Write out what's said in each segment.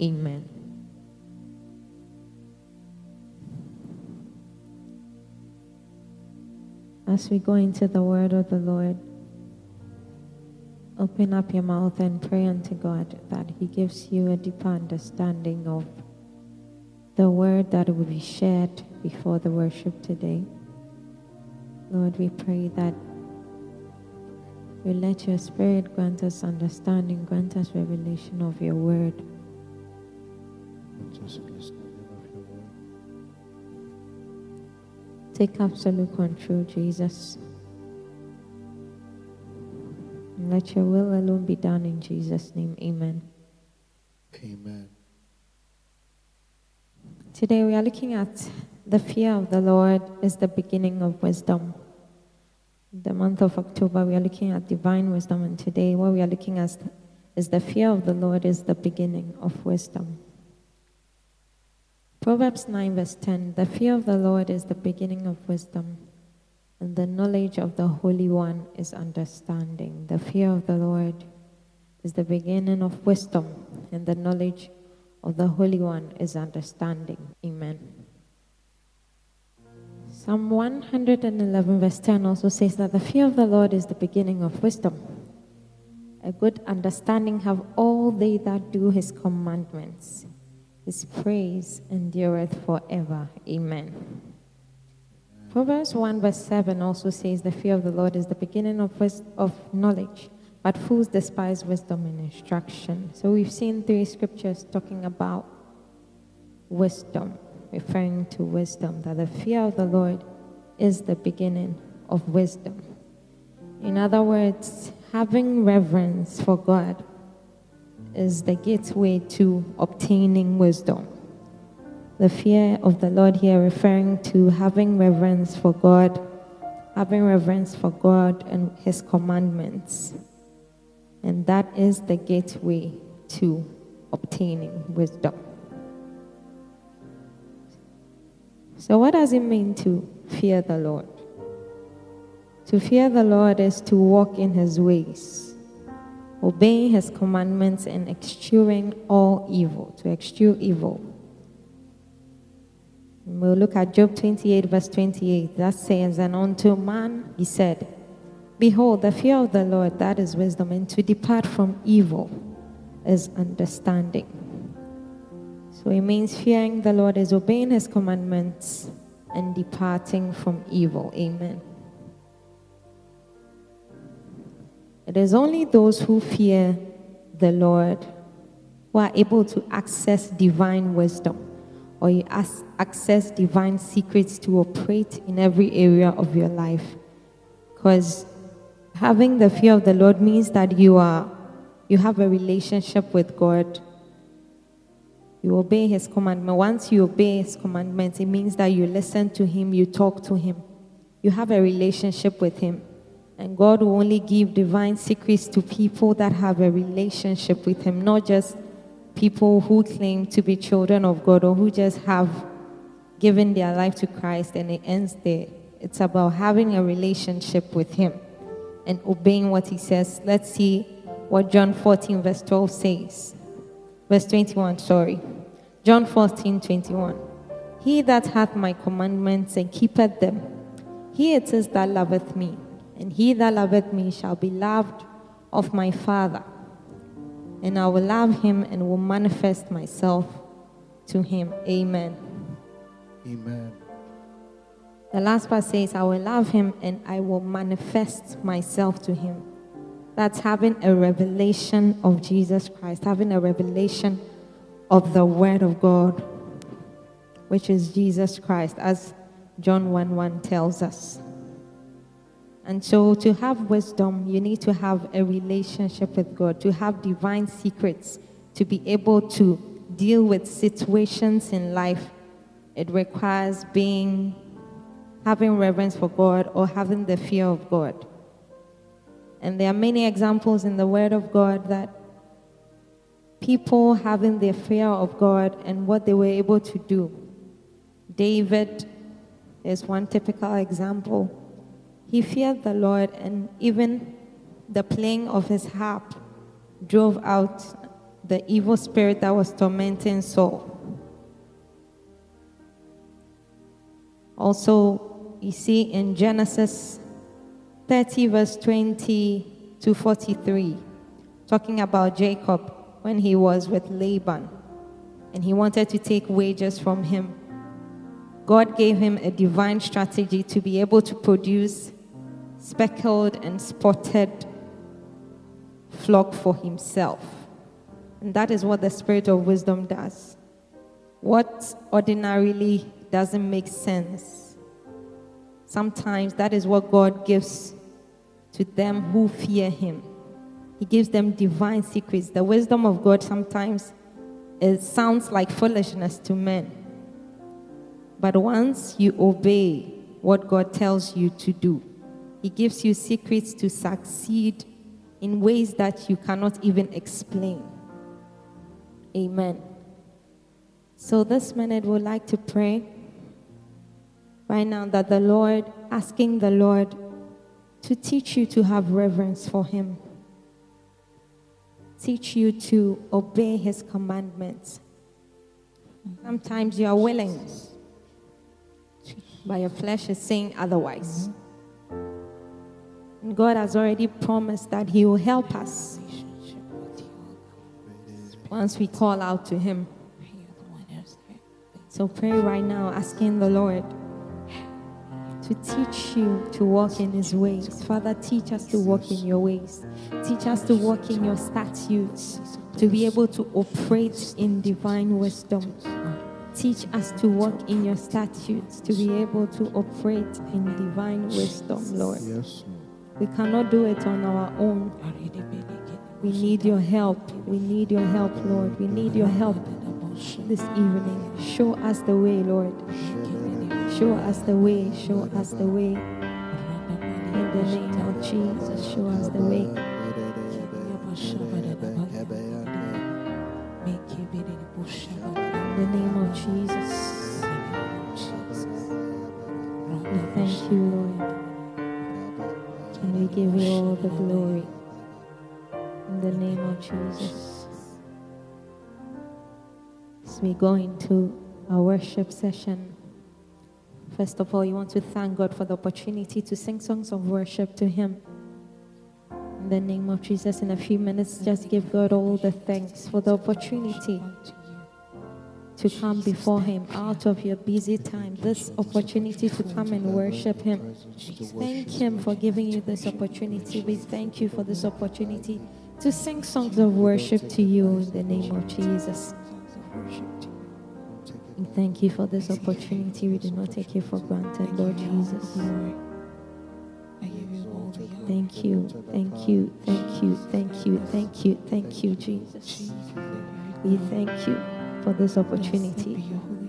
Amen. As we go into the word of the Lord, open up your mouth and pray unto God that He gives you a deeper understanding of the word that will be shared before the worship today. Lord, we pray that you let your Spirit grant us understanding, grant us revelation of your word. Take absolute control, Jesus. And let your will alone be done in Jesus' name. Amen. Amen. Today we are looking at the fear of the Lord is the beginning of wisdom. The month of October we are looking at divine wisdom, and today what we are looking at is the fear of the Lord is the beginning of wisdom. Proverbs 9 verse 10, the fear of the Lord is the beginning of wisdom, and the knowledge of the Holy One is understanding. The fear of the Lord is the beginning of wisdom, and the knowledge of the Holy One is understanding. Amen. Psalm 111 verse 10 also says that the fear of the Lord is the beginning of wisdom. A good understanding have all they that do his commandments. His praise endureth forever. Amen. Proverbs 1 verse 7 also says the fear of the Lord is the beginning of knowledge, but fools despise wisdom and instruction. So we've seen 3 scriptures talking about wisdom, referring to wisdom, that the fear of the Lord is the beginning of wisdom. In other words, having reverence for God is the gateway to obtaining wisdom. The fear of the Lord here referring to having reverence for God and his commandments. And that is the gateway to obtaining wisdom. So what does it mean to fear the Lord? To fear the Lord is to walk in his ways, obeying his commandments and eschewing all evil, to eschew evil. And we'll look at Job 28 verse 28. That says, and unto man he said, behold, the fear of the Lord, that is wisdom, and to depart from evil is understanding. So it means fearing the Lord is obeying his commandments and departing from evil. Amen. It is only those who fear the Lord who are able to access divine wisdom, or you access divine secrets to operate in every area of your life. Because having the fear of the Lord means that you have a relationship with God. You obey his commandment. Once you obey his commandments, it means that you listen to him, you talk to him. You have a relationship with him. And God will only give divine secrets to people that have a relationship with him, not just people who claim to be children of God or who just have given their life to Christ and it ends there. It's about having a relationship with him and obeying what he says. Let's see what John 14 verse 12 says. Verse 21, sorry. John 14:21. He that hath my commandments and keepeth them, he it is that loveth me. And he that loveth me shall be loved of my Father. And I will love him and will manifest myself to him. Amen. Amen. The last part says, I will love him and I will manifest myself to him. That's having a revelation of Jesus Christ, having a revelation of the Word of God, which is Jesus Christ, as John 1:1 tells us. And so to have wisdom, you need to have a relationship with God, to have divine secrets, to be able to deal with situations in life. It requires having reverence for God or having the fear of God. And there are many examples in the Word of God that people having the fear of God and what they were able to do. David is one typical example. He feared the Lord, and even the playing of his harp drove out the evil spirit that was tormenting Saul. Also, you see in Genesis 30, verse 20 to 43, talking about Jacob when he was with Laban and he wanted to take wages from him. God gave him a divine strategy to be able to produce speckled and spotted flock for himself. And that is what the spirit of wisdom does. What ordinarily doesn't make sense, sometimes that is what God gives to them who fear him. He gives them divine secrets. The wisdom of God sometimes sounds like foolishness to men. But once you obey what God tells you to do, he gives you secrets to succeed in ways that you cannot even explain. Amen. So this minute we'd like to pray right now that the Lord, asking the Lord to teach you to have reverence for him. Teach you to obey his commandments. Sometimes you are willing, but your flesh is saying otherwise. And God has already promised that he will help us once we call out to him. So pray right now, asking the Lord to teach you to walk in his ways. Father, teach us to walk in your ways. Teach us to walk in your statutes, to be able to operate in divine wisdom. Teach us to walk in your statutes, to be able to operate in divine wisdom, Lord. Yes. We cannot do it on our own. We need your help. We need your help, Lord. We need your help this evening. Show us the way, Lord. Show us the way. Show us the way. In the name of Jesus, show us the way. In the name of Jesus. We thank you, Lord. And we give you all the glory. In the name of Jesus. As we go into our worship session, first of all, you want to thank God for the opportunity to sing songs of worship to him. In the name of Jesus, in a few minutes, just give God all the thanks for the opportunity to come before him out of your busy time, this opportunity to come and worship him. Thank him for giving you this opportunity. We thank you for this opportunity to sing songs of worship to you in the name of Jesus. We thank you for this opportunity. We do not take it for granted, Lord Jesus. Thank you, thank you, thank you, thank you, thank you, thank you, Jesus. We thank you for this opportunity.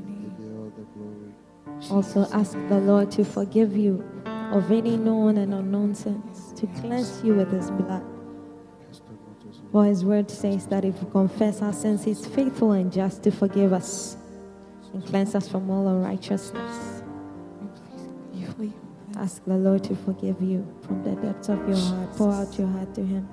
Also ask the Lord to forgive you of any known and unknown sins, to cleanse you with his blood. For his word says that if we confess our sins, he's faithful and just to forgive us and cleanse us from all unrighteousness. Ask the Lord to forgive you from the depths of your heart. Pour out your heart to him.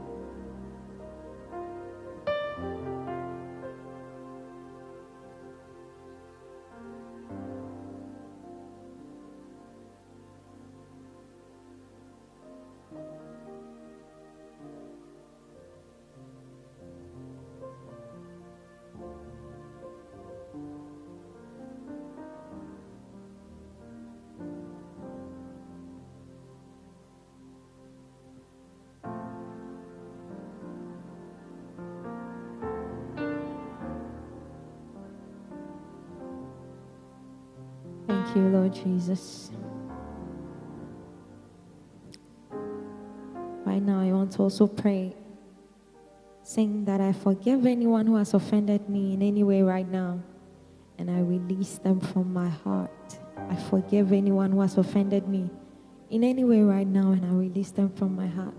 Thank you, Lord Jesus. Right now, I want to also pray, saying that I forgive anyone who has offended me in any way right now, and I release them from my heart. I forgive anyone who has offended me in any way right now, and I release them from my heart.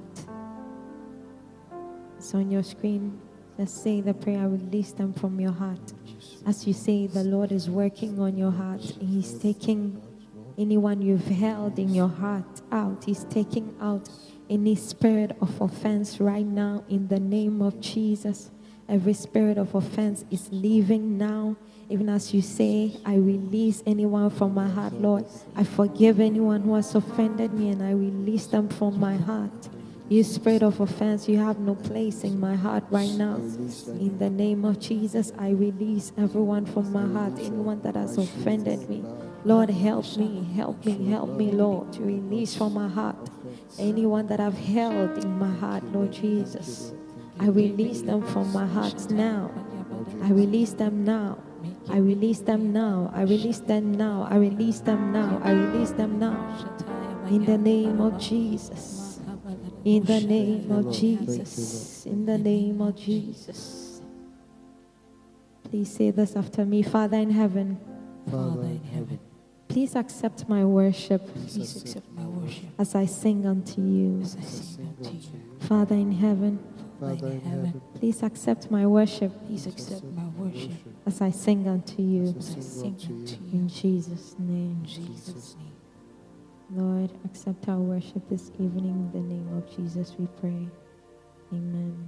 It's on your screen. Just say the prayer, release them from your heart. As you say, the Lord is working on your heart. He's taking anyone you've held in your heart out. He's taking out any spirit of offense right now in the name of Jesus. Every spirit of offense is leaving now. Even as you say, I release anyone from my heart, Lord. I forgive anyone who has offended me, and I release them from my heart. You spirit of offense, you have no place in my heart right now. In the name of Jesus, I release everyone from my heart, anyone that has offended me. Lord, help me, Lord, to release from my heart anyone that I've held in my heart, Lord Jesus. I release them from my heart now. I release them now. I release them now. I release them now. I release them now. I release them now. In the name of Jesus. In the name of Jesus. In the name of Jesus. Please say this after me. Father in heaven. Father in heaven. Please accept my worship. Please accept my worship as I sing unto you. as I sing unto you. Father in heaven. Father in heaven. Please accept my worship. Please accept my worship as I sing unto you. as I sing unto you. In Jesus' name. In Jesus' name. Lord, accept our worship this evening. In the name of Jesus we pray. Amen.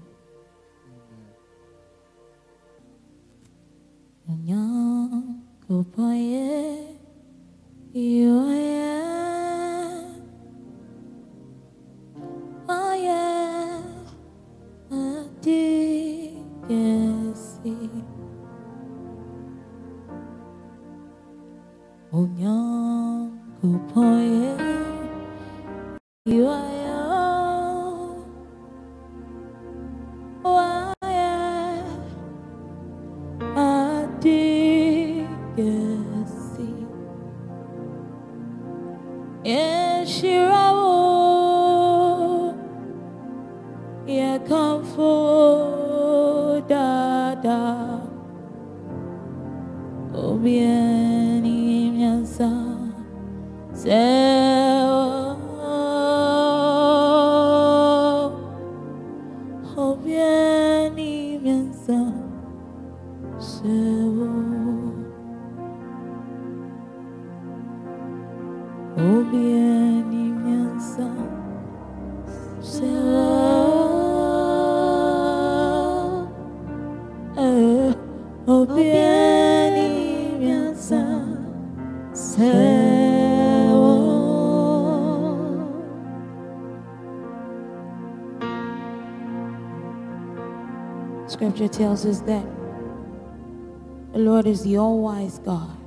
Scripture tells us that the Lord is the all-wise God.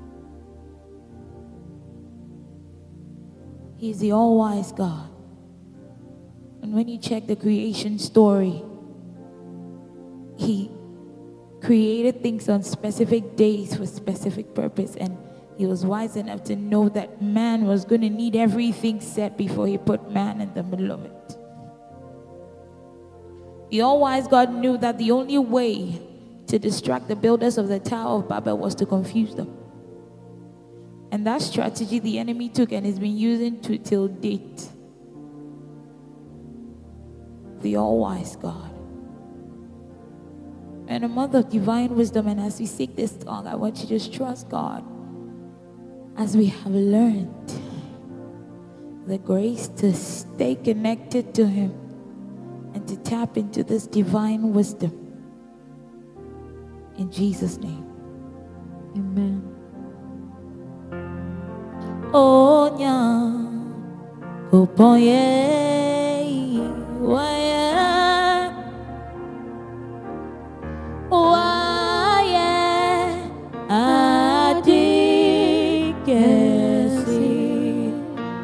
He is the all-wise God. And when you check the creation story, He created things on specific days for specific purpose, and He was wise enough to know that man was going to need everything set before He put man in the middle of it. The all-wise God knew that the only way to distract the builders of the Tower of Babel was to confuse them. And that strategy the enemy took and has been using till date. The all-wise God. And a mother of divine wisdom, and as we seek this song, I want you to just trust God as we have learned the grace to stay connected to Him and to tap into this divine wisdom. In Jesus' name. Amen. Oh, nya, upoye, waya, waya, adikesi.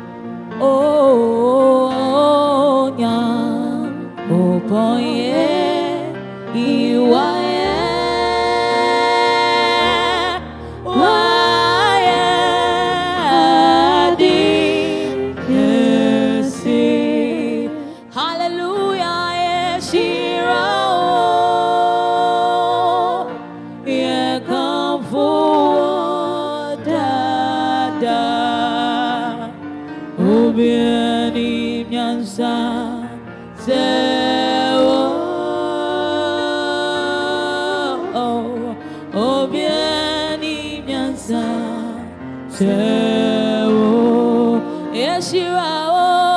Oh, nya, upoye, iwaya.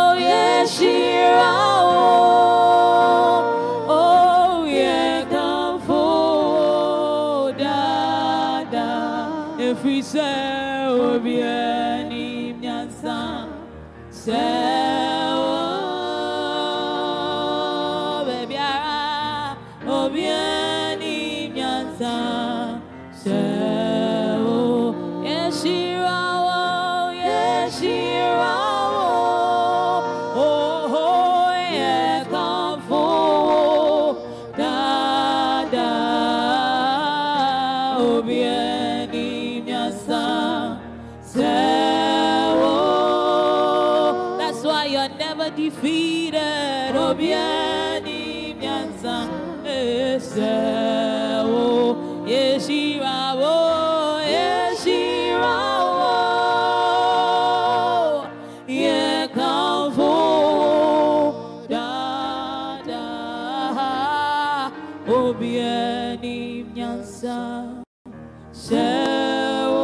Oh, yeah, come. Obiani Nyansa Sewo Bebiara Obiani Nyansa Sewo Yeshirawo Yeshirawo Oh Yekamfo Dada Obiani Nyansa Sewo. That's why you're never defeated. Obiani Nyansa Sewo. Yeshirawo, Yeshirawo. Yekamfo Dada Obiani Nyansa Sewo.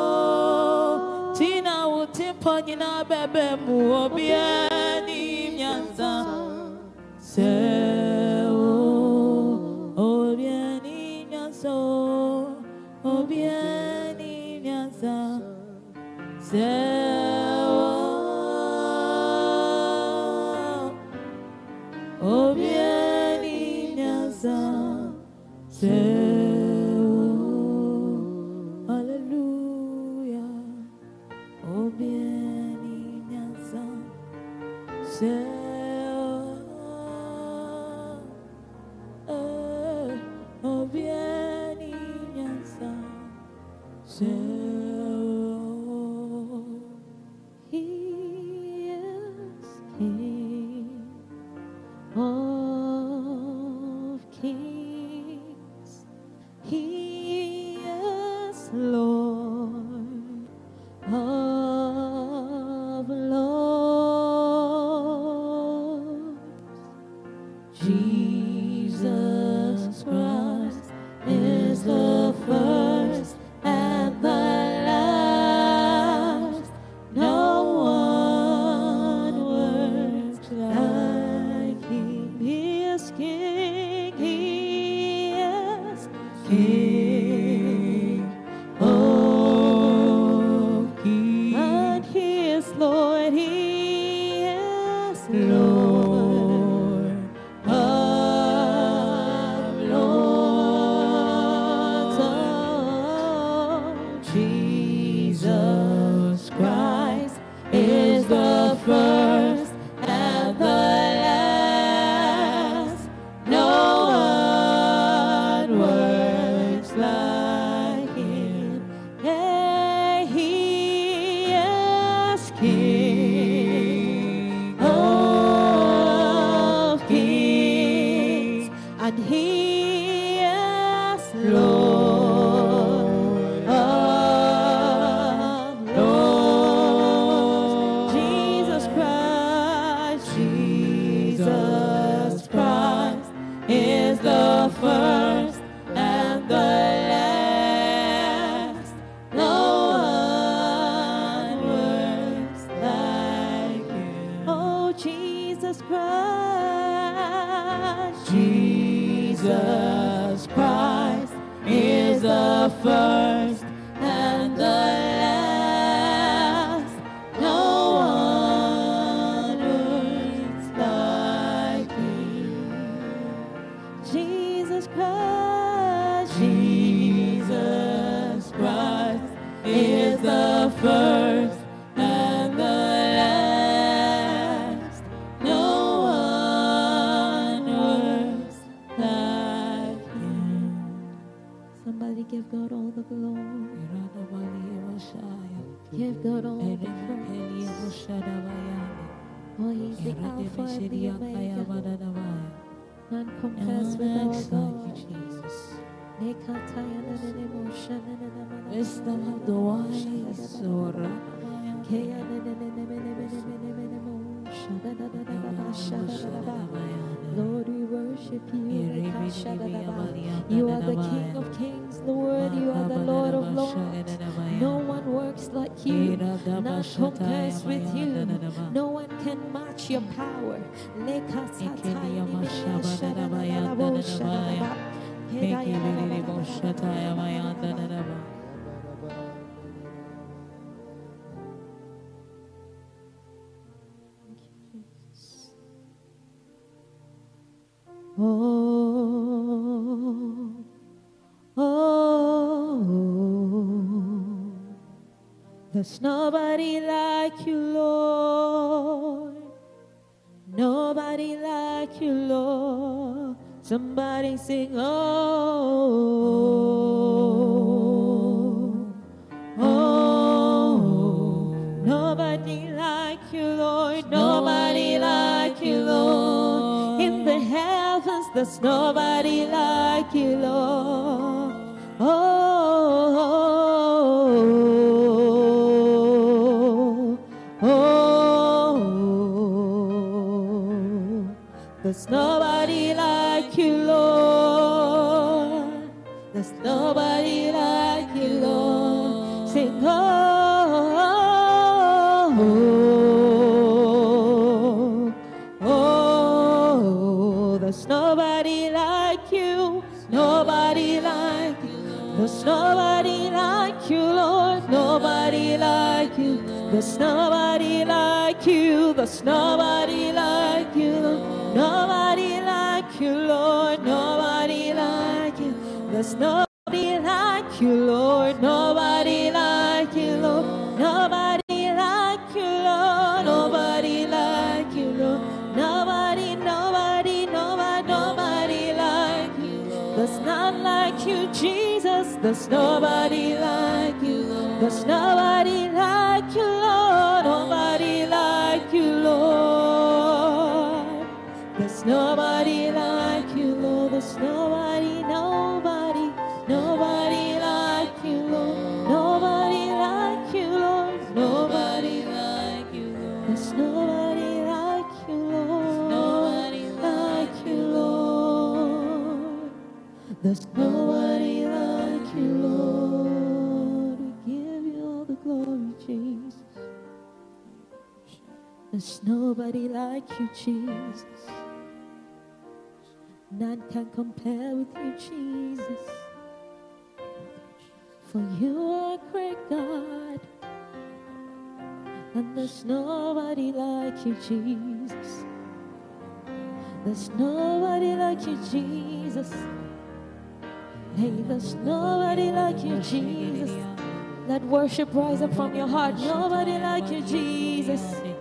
Tina utimpanyina bebe mu Obiani Nyansa Sewo. Obiani Nyansa Obiani Nyansa Sewo. Obiani Nyansa Sewo. Hallelujah. Obiani Nyansa Sewo. Obiani Nyansa Sewo. He is King of kings. He is Lord of lords. Jesus Christ is the first and the last. No one works like him. He is King. He is King of kings. And he is Lord. He is Lord of lords. Oh, Jesus Christ is the first and the last. No one works like him. Yeah, he is King of kings, and he is Lord of lords. Jesus Christ is the first and the last. No one works like him. Oh, Jesus Christ. Jesus Christ is the first and the last. No one works like him. Jesus Christ. Jesus Christ is the first and the last. No one works like him. Somebody give God all the glory. Give God all the praise. Oh, he's the Alpha and the Omega. None compares with our God. Wisdom of the wise. Lord, we worship you. You are the King of Kings, Lord. You are the Lord of Lords. No one works like you. None compares with you. No one can match your power. Oh, oh, there's nobody like you, Lord. Nobody like you, Lord. Somebody sing, oh, oh, nobody like you, Lord. Nobody like you, Lord. In the heavens, there's nobody like you, Lord. Oh, oh, oh, there's nobody like you, Lord. There's nobody like you, Lord. Sing, oh, there's nobody like you. Nobody like you. There's nobody like you, Lord. Nobody like you. There's nobody like you. There's nobody like you. Nobody like you, Lord. Nobody like you. There's nobody like you, Lord. Nobody like you, Lord. Nobody like you, Lord. Nobody like you, Lord. Nobody, nobody, nobody, nobody like you. There's none like you, Jesus. There's nobody like you, Lord. There's nobody like you, Lord. Nobody like you, Lord. There's nobody like you, Lord. There's nobody, nobody, nobody like you, Lord. Nobody like you, Lord. Nobody like you, Lord. There's nobody like you, Lord. Nobody like you, Lord. There's nobody like you, Lord. We give you all the glory, Jesus. There's nobody like you, Jesus. None can compare with you, Jesus. For you are a great God, and there's nobody like you, Jesus. There's nobody like you, Jesus. Hey, there's nobody like you, Jesus. Let worship rise up from your heart. Nobody like you, Jesus.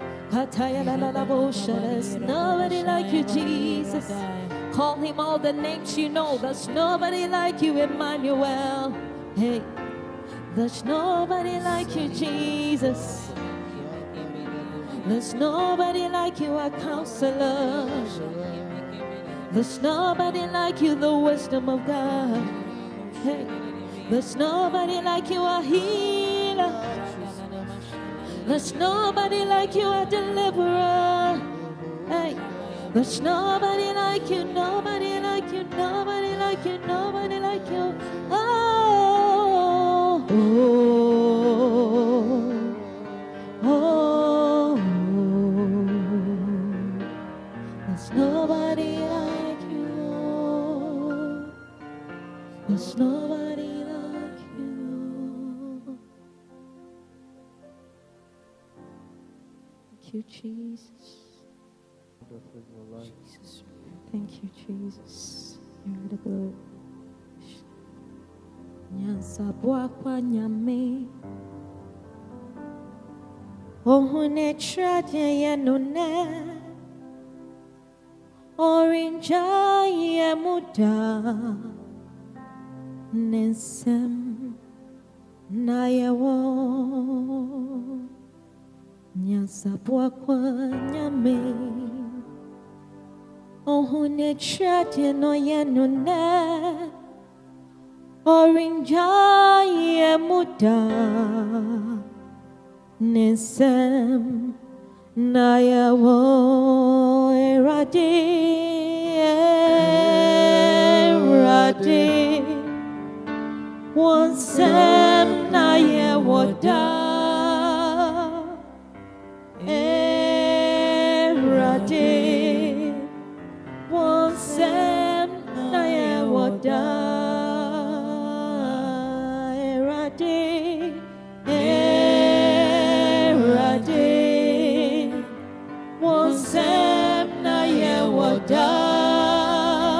There's nobody like you, Jesus. Call him all the names you know. There's nobody like you, Emmanuel. Hey, there's nobody like you, Jesus. There's nobody like you, our counselor. There's nobody like you, the wisdom of God. Hey, there's nobody like you, our healer. There's nobody like you, our deliverer. Hey, there's nobody like you, nobody like you, nobody like you, nobody like you. Oh, oh, oh, there's nobody like you, Lord. There's nobody like you, Lord. Thank you, Jesus. Thank you, Jesus. You're the glory. Nyansa bwakwa nyame ohune traje yenune orinja yemuda nensem nayewo nyansa bwakwa nyame ohune traje no yenune orinja yemuda nesem nayawo erade erade wansem nayawoda erade wansem nayawoda Erade, wansem na yewoda.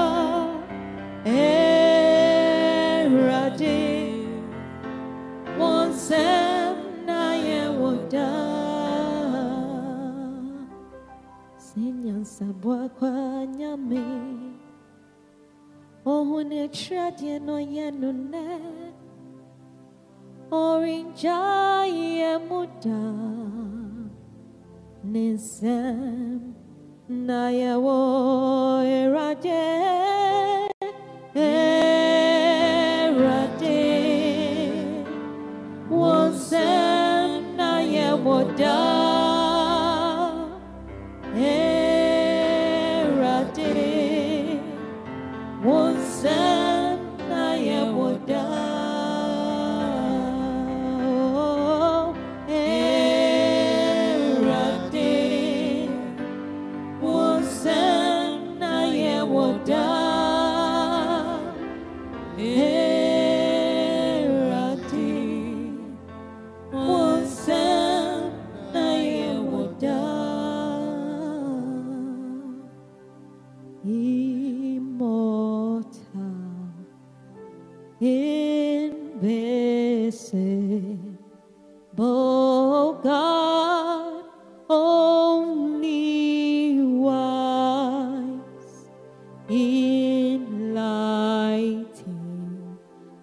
woda sinyansa bwa kwa nyame ohune trade no yenune orinja yemuda nisem na yewo erade Wonsem na yewoda erade Wonsem na yewoda erade Wonsem na yewoda Invisible God, only wise, enlightening,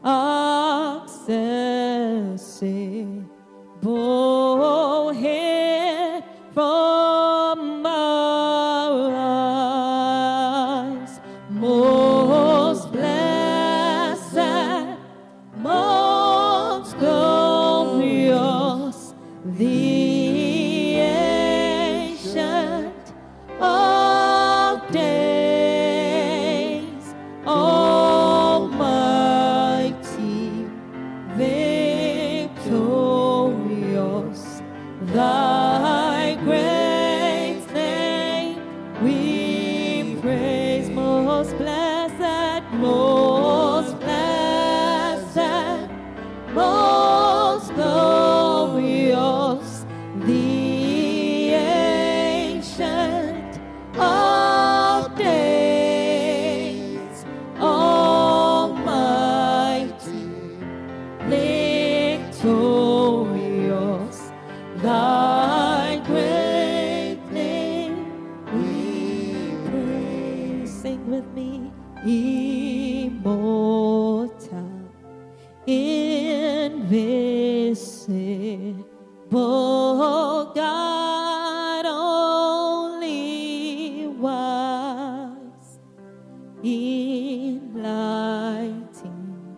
accessible, hid from our eyes, most blessed, most glorious, the ancient of days, almighty, victorious, thy great name we praise, most blessed, most blessed, most glorious, the ancient of days, almighty, victorious, thy great name we praise. Sing with me, immortal, invisible God, only wise, enlightening,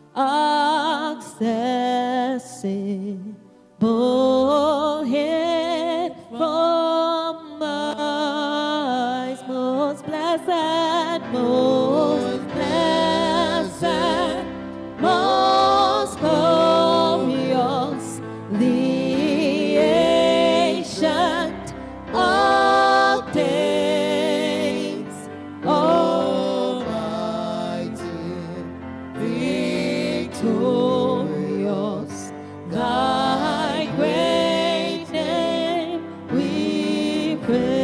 accessible, hid from eyes, most blessed, most blessed, most glorious, the ancient of days, almighty, victorious, thy great name we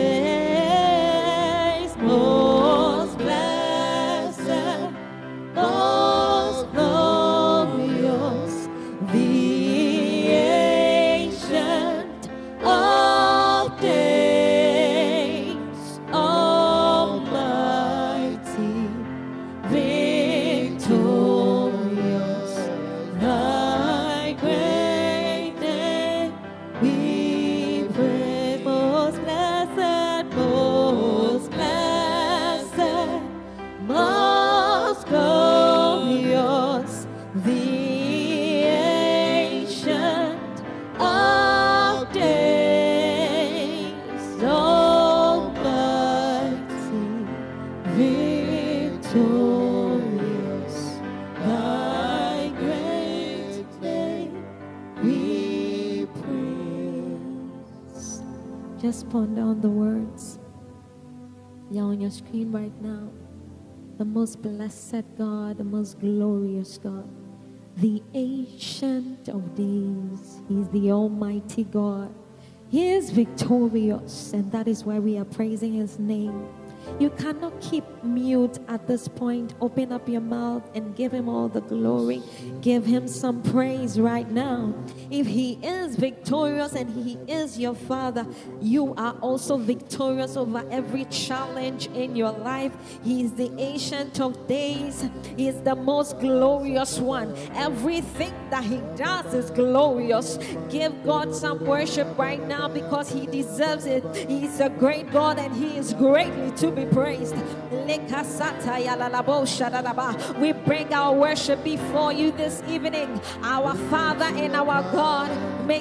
praise, most blessed, most glorious, the ancient of days, almighty, victorious, thy great name we praise, most blessed, most blessed, most glorious, the ancient of days, almighty, victorious, thy great name we praise. Just ponder on the words. They're on your screen right now. The most blessed God, the most glorious God, the ancient of days. He is the almighty God. He is victorious, and that is why we are praising his name. You cannot keep mute at this point. Open up your mouth and give him all the glory. Give him some praise right now. If he is victorious and he is your father, you are also victorious over every challenge in your life. He is the ancient of days. He is the most glorious one. Everything that he does is glorious. Give God some worship right now because he deserves it. He is a great God and he is greatly to be praised. We bring our worship before you this evening, our Father and our God.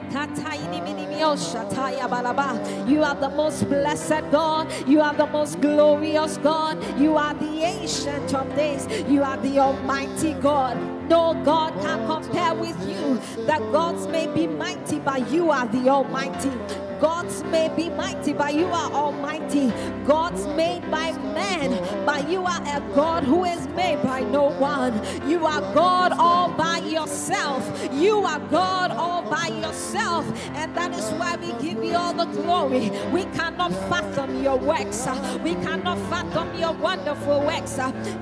You are the most blessed God. You are the most glorious God. You are the ancient of days. You are the almighty God. No God can compare with you. The gods may be mighty, but you are the almighty. Gods may be mighty, but you are almighty. Gods made by man, but you are a God who is made by no one. You are God all by yourself. You are God all by yourself. And that is why we give you all the glory. We cannot fathom your works. We cannot fathom your wonderful works.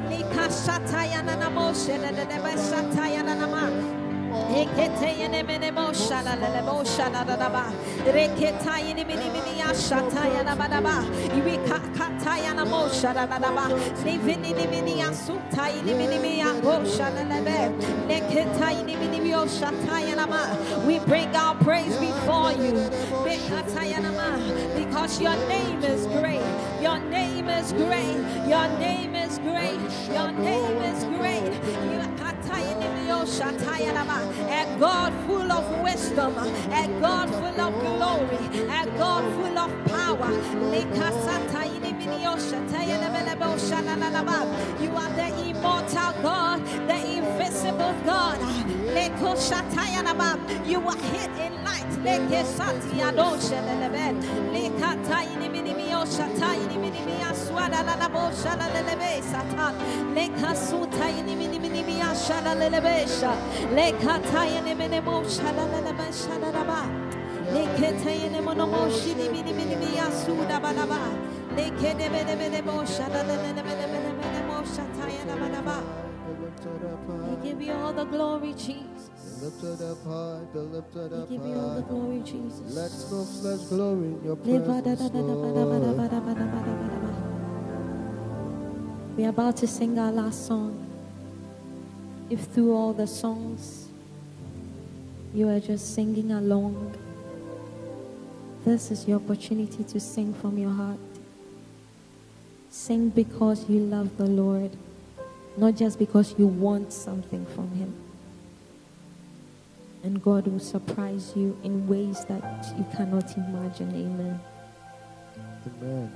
We bring our praise before you because your name is great. Your name is great. Your name is great. Your name is great. A God full of wisdom, a God full of glory, a God full of power. You are the immortal God, the invisible God. You are hid in light. We give you all the glory, Jesus. Lifted up high, be lifted up We give you all the high. glory, Jesus. Let no flesh glory in your presence, Lord. We are about to sing our last song. If through all the songs you are just singing along, this is your opportunity to sing from your heart. Sing because you love the Lord, not just because you want something from him. And God will surprise you in ways that you cannot imagine. Amen. Amen.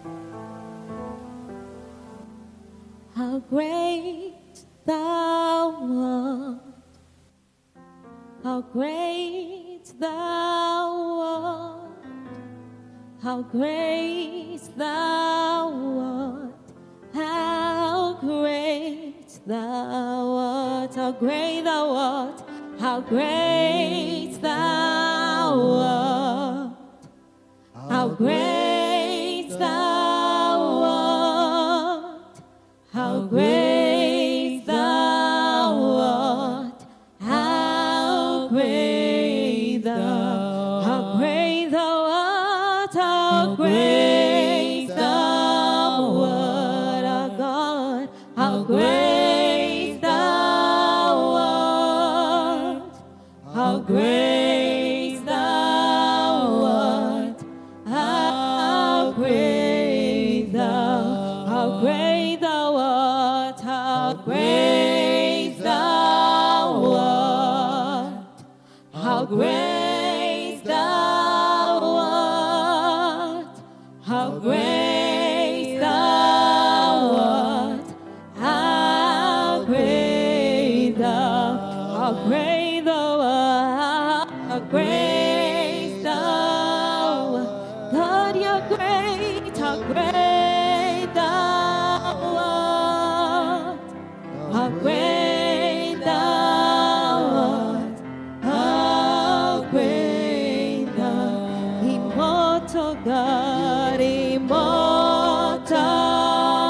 How great thou art. How great thou art. How great thou art. How great thou art. How great thou art. How great thou art. How great thou art. How great thou art. How great thou. How great thou art. How great thou art, our God. How great thou art. How great thou art. How great thou. How great thou art. How great thou art. How great thou art. How great thou art. How great thou. How great thou art. How great thou art. God, you're great. How great thou art. How great thou art. How great thou. Immortal God, immortal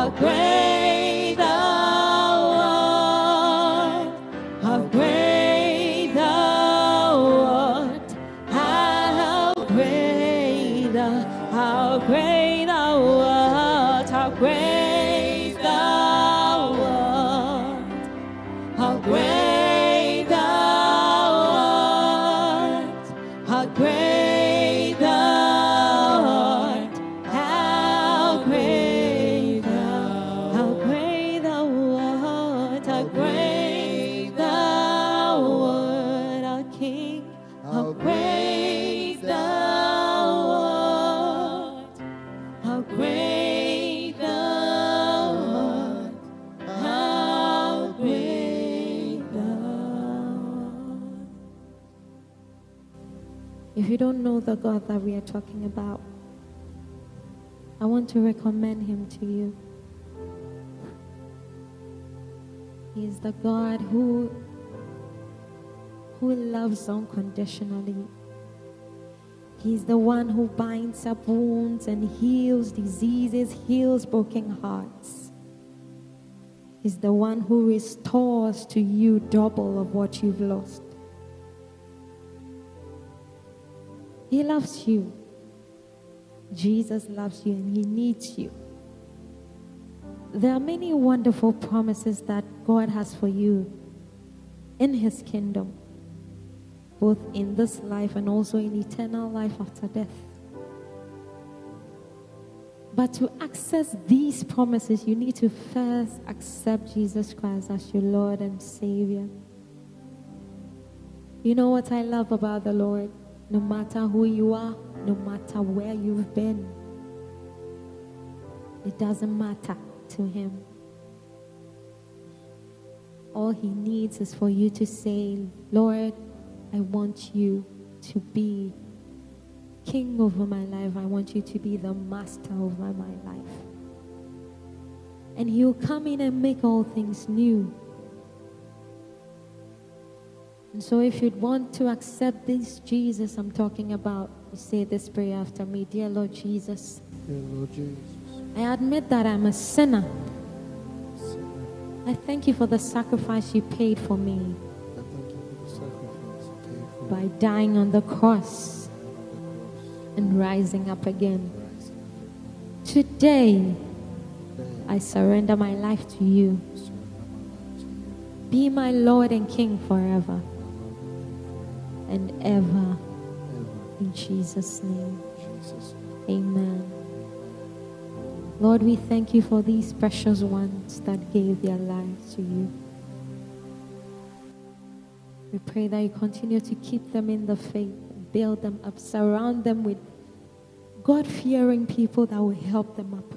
how great thou art, how great thou art, how great thou art, how great thou art, how great thou art, how great thou art, how great thou art, how great thou art, our King, how great thou art, how great thou art, how great thou art. If you don't know the God that we are talking about, I want to recommend him to you. He is the God who loves unconditionally. He's the one who binds up wounds and heals diseases, heals broken hearts. He's the one who restores to you double of what you've lost. He loves you. Jesus loves you and he needs you. There are many wonderful promises that God has for you in his kingdom, both in this life and also in eternal life after death. But to access these promises, you need to first accept Jesus Christ as your Lord and Savior. You know what I love about the Lord? No matter who you are, no matter where you've been, it doesn't matter to him. All he needs is for you to say, Lord, I want you to be king over my life. I want you to be the master over my life. And he'll come in and make all things new. And so if you'd want to accept this Jesus I'm talking about, you say this prayer after me. Dear Lord Jesus, Dear Lord Jesus, I admit that I'm a sinner. I thank you for the sacrifice you paid for me I thank you for the sacrifice you paid for by me dying on the cross on the cross. and rising up again. Rising Today, today, I surrender my life to you. I surrender my life to you. Be my Lord and King forever and ever. Ever. In Jesus' name, In Jesus' name. amen. Lord, we thank you for these precious ones that gave their lives to you. We pray that you continue to keep them in the faith, build them up, surround them with God-fearing people that will help them up.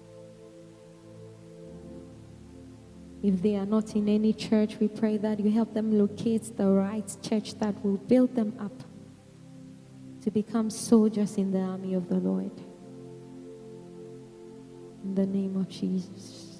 If they are not in any church, we pray that you help them locate the right church that will build them up to become soldiers in the army of the Lord. In the name of Jesus.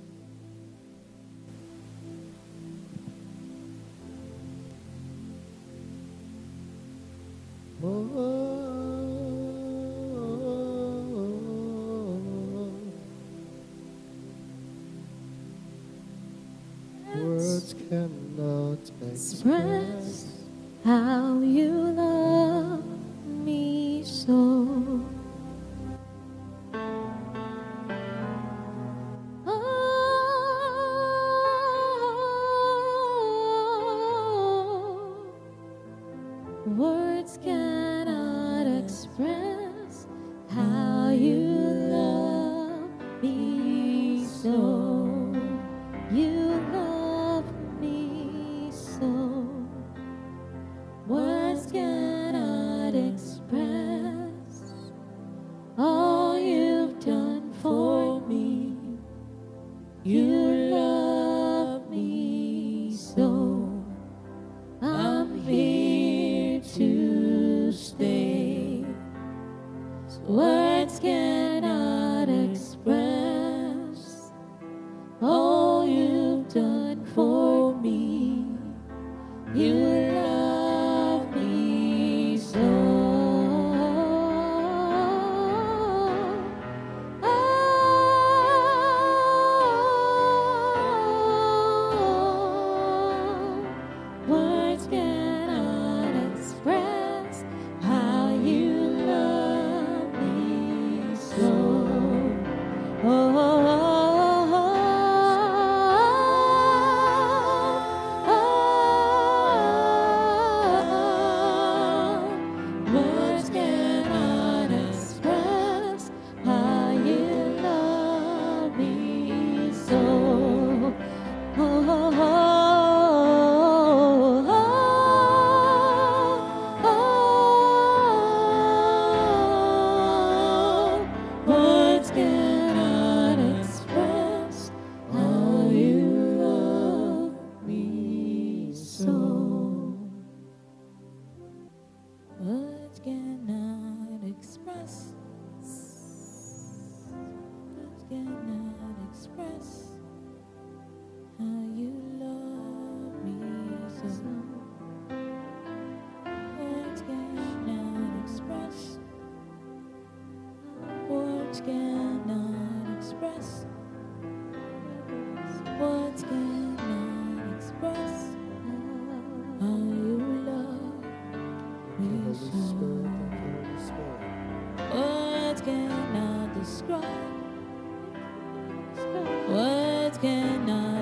Words cannot Express how you love me so. Oh, words cannot express how you love me so. You love me so. Words cannot express all you've done for me. You love me so. I'm here to stay. Words cannot express all you've done for me. You love me so. Oh,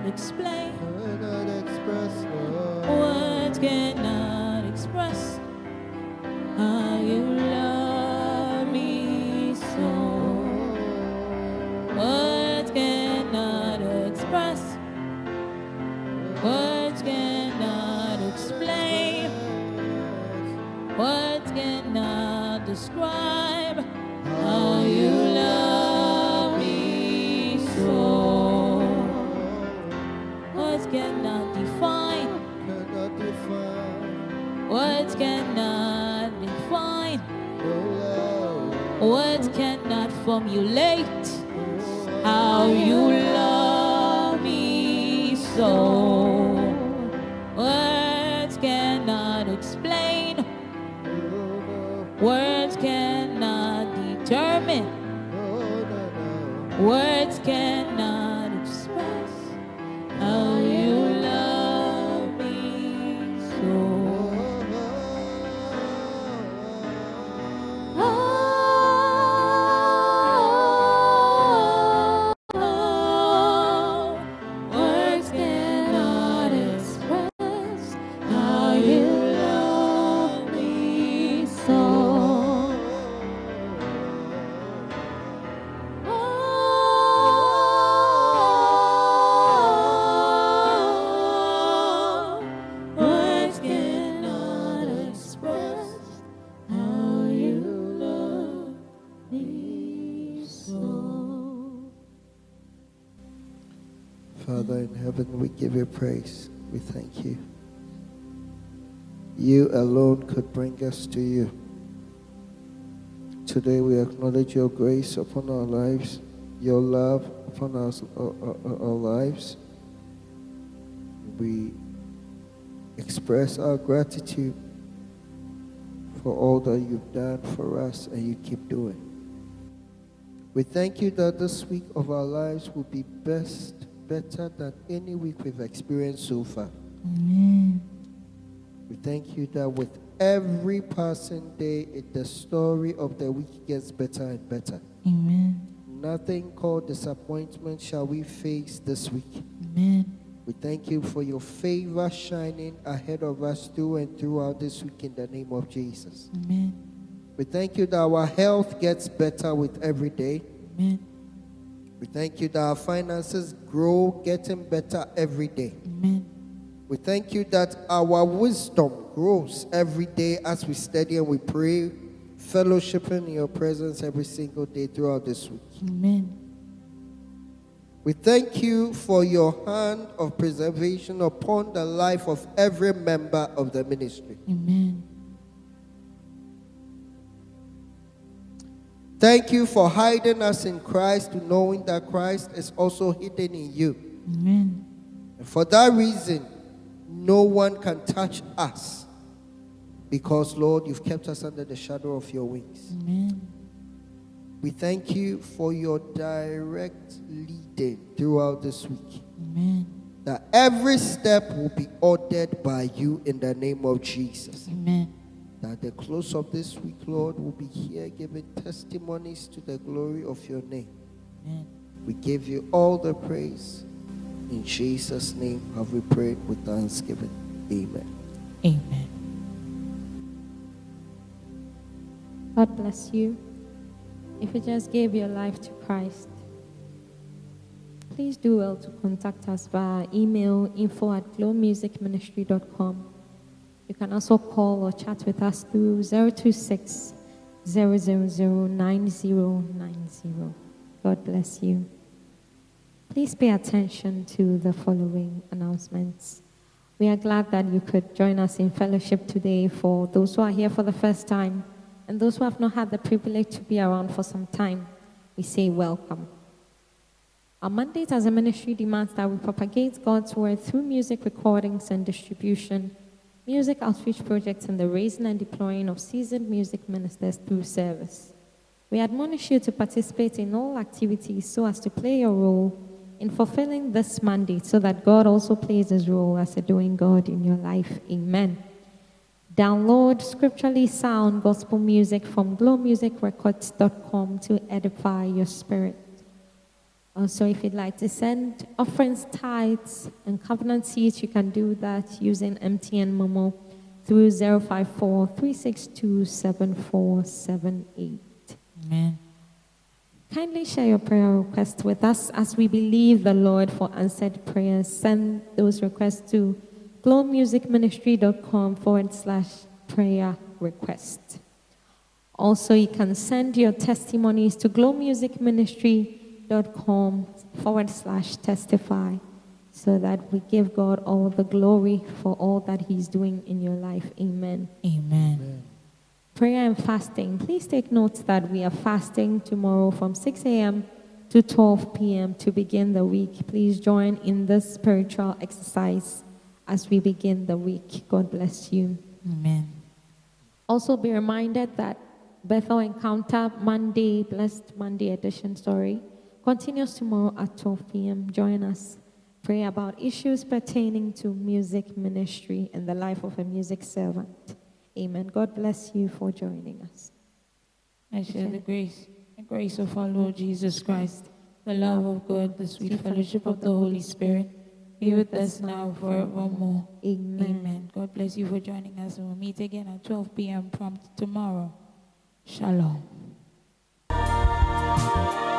cannot explain. Cannot express, Lord. Words cannot express how you love me so. Words cannot express. Words cannot explain. Words cannot describe how you love me so. Words cannot define. Cannot define Words cannot define. your love. Words cannot formulate how you love me so. Words cannot explain. Words cannot determine. Words cannot express how you love me so. Words cannot express how you love me so. Words cannot express how you love me so. Father in heaven, we give you praise. We thank you. You alone could bring us to you. Today we acknowledge your grace upon our lives, your love upon our lives. We express our gratitude for all that you've done for us and you keep doing. We thank you that this week of our lives will be better than any week we've experienced so far. Amen. We thank you that with every passing day, the story of the week gets better and better. Amen. Nothing called disappointment shall we face this week. Amen. We thank you for your favor shining ahead of us through and throughout this week in the name of Jesus. Amen. We thank you that our health gets better with every day. Amen. We thank you that our finances grow, getting better every day. Amen. We thank you that our wisdom grows every day as we study and we pray, fellowshipping in your presence every single day throughout this week. Amen. We thank you for your hand of preservation upon the life of every member of the ministry. Amen. Thank you for hiding us in Christ, knowing that Christ is also hidden in you. Amen. And for that reason, no one can touch us because, Lord, you've kept us under the shadow of your wings. Amen. We thank you for your direct leading throughout this week. Amen. That every step will be ordered by you in the name of Jesus. Amen. That at the close of this week, Lord, will be here giving testimonies to the glory of your name. Amen. We give you all the praise. In Jesus' name have we prayed with thanksgiving. Amen. Amen. God bless you. If you just gave your life to Christ, please do well to contact us via email info@glowmusicministry.com. You can also call or chat with us through 026 000 9090. God bless you. Please pay attention to the following announcements. We are glad that you could join us in fellowship today. For those who are here for the first time and those who have not had the privilege to be around for some time, we say welcome. Our mandate as a ministry demands that we propagate God's word through music recordings and distribution, music outreach projects, and the raising and deploying of seasoned music ministers through service. We admonish you to participate in all activities so as to play your role in fulfilling this mandate so that God also plays his role as a doing God in your life. Amen. Download scripturally sound gospel music from glowmusicrecords.com to edify your spirit. Also, if you'd like to send offerings, tithes, and covenant seeds, you can do that using MTN Momo through 054-362-7478. Amen. Kindly share your prayer requests with us as we believe the Lord for answered prayers. Send those requests to glowmusicministry.com/prayer request. Also, you can send your testimonies to glowmusicministry.com/testify so that we give God all the glory for all that He's doing in your life. Amen. Amen. Prayer and fasting. Please take note that we are fasting tomorrow from 6 a.m. to 12 p.m. to begin the week. Please join in this spiritual exercise as we begin the week. God bless you. Amen. Also be reminded that Bethel Encounter Monday, Blessed Monday edition, continues tomorrow at 12 p.m. Join us. Pray about issues pertaining to music ministry and the life of a music servant. Amen. God bless you for joining us. I share the grace of our Lord Jesus Christ, the love of God, the sweet fellowship of the Holy Spirit, be with us now and forevermore. Amen. Amen. God bless you for joining us, and we'll meet again at 12 p.m. prompt tomorrow. Shalom.